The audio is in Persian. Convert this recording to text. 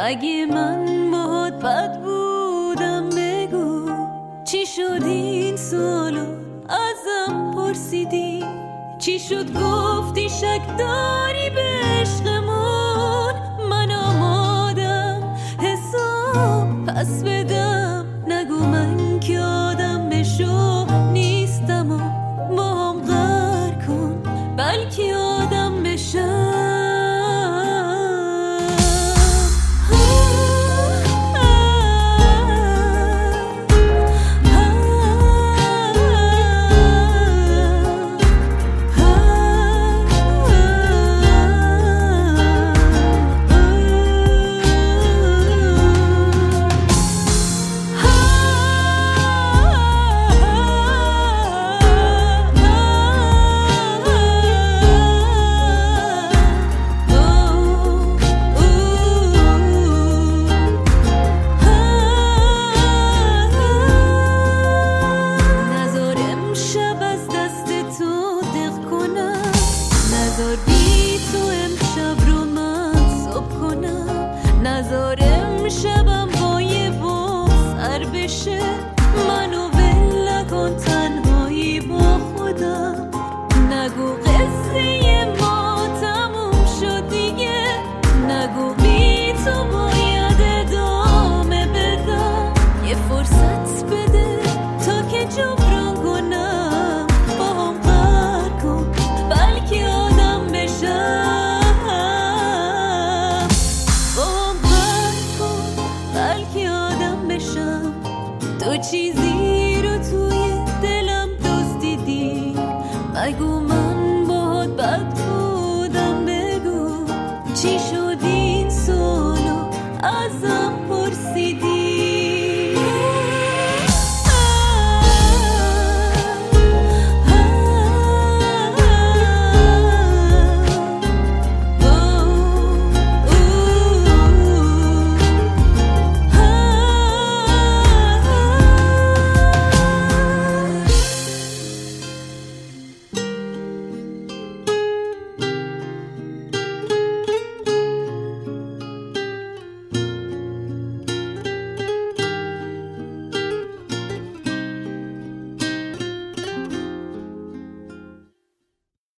اگه من باهات بد بودم بگو چی شد این سالو ازم پرسیدی، چی شد گفتی شک داری به عشقمون، من آمادم حساب پس بدم، نگو من که آدم بشو نیستم و با هم قهر کن بلکه آدم بشم. نذار بی تو امشب رو من صبح کنم، نذار امشبم با یه بغض سر بشه، منو ول نکن تنهایی با خودم، نگو قصه ما تموم شد دیگه، نگو بی تو باید ادامه بدم، یه فرصت بده تا که جبران کنم، با هم قهر کن بلکه آدم بشم، با هم قهر کن بلکه آدم بشم. تو چیزی رو توی دلم دزدیدی، مگو من باهات بد بودم بگو چی شد